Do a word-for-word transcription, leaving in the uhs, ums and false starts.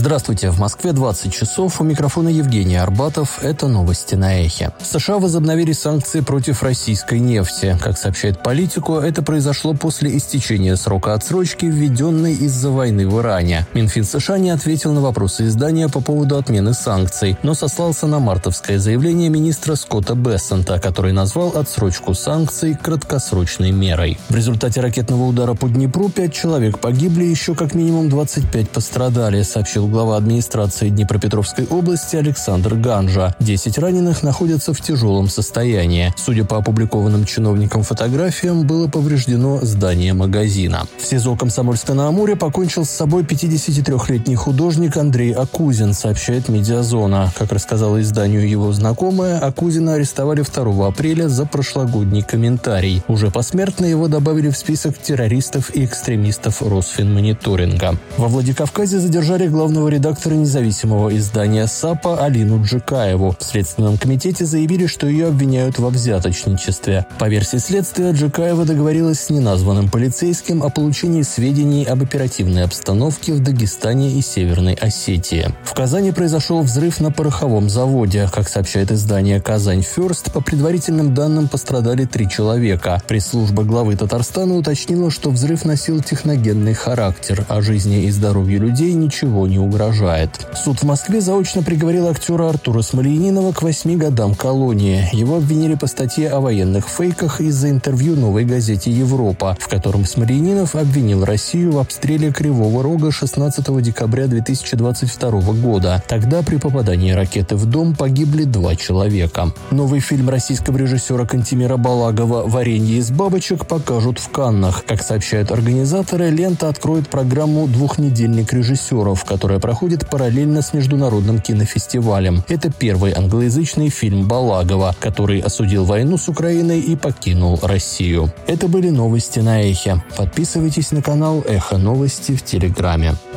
Здравствуйте, в Москве двадцать часов, у микрофона Евгений Арбатов, это новости на Эхе. США возобновили санкции против российской нефти. Как сообщает Политико, это произошло после истечения срока отсрочки, введенной из-за войны в Иране. Минфин США не ответил на вопросы издания по поводу отмены санкций, но сослался на мартовское заявление министра Скотта Бессента, который назвал отсрочку санкций краткосрочной мерой. В результате ракетного удара по Днепру пять человек погибли, еще как минимум двадцать пять пострадали, сообщил глава администрации Днепропетровской области Александр Ганжа. десять раненых находятся в тяжелом состоянии. Судя по опубликованным чиновникам фотографиям, было повреждено здание магазина. В СИЗО Комсомольска-на-Амуре покончил с собой пятидесятитрёхлетний художник Андрей Акузин, сообщает Медиазона. Как рассказала изданию его знакомая, Акузина арестовали второго апреля за прошлогодний комментарий. Уже посмертно его добавили в список террористов и экстремистов Росфинмониторинга. Во Владикавказе задержали главного редактора независимого издания САПа Алину Джикаеву. В Следственном комитете заявили, что ее обвиняют во взяточничестве. По версии следствия, Джикаева договорилась с неназванным полицейским о получении сведений об оперативной обстановке в Дагестане и Северной Осетии. В Казани произошел взрыв на пороховом заводе. Как сообщает издание «Казань Фёрст», по предварительным данным пострадали три человека. Пресс-служба главы Татарстана уточнила, что взрыв носил техногенный характер, а жизни и здоровью людей ничего не угрожает. Суд в Москве заочно приговорил актера Артура Смольянинова к восьми годам колонии. Его обвинили по статье о военных фейках из-за интервью «Новой газете Европа», в котором Смольянинов обвинил Россию в обстреле Кривого Рога шестнадцатого декабря две тысячи двадцать второго года. Тогда при попадании ракеты в дом погибли два человека. Новый фильм российского режиссера Кантемира Балагова «Варенье из бабочек» покажут в Каннах. Как сообщают организаторы, лента откроет программу «Двухнедельник режиссеров», которая проходит параллельно с международным кинофестивалем. Это первый англоязычный фильм Балагова, который осудил войну с Украиной и покинул Россию. Это были новости на Эхе. Подписывайтесь на канал Эхо Новости в Телеграме.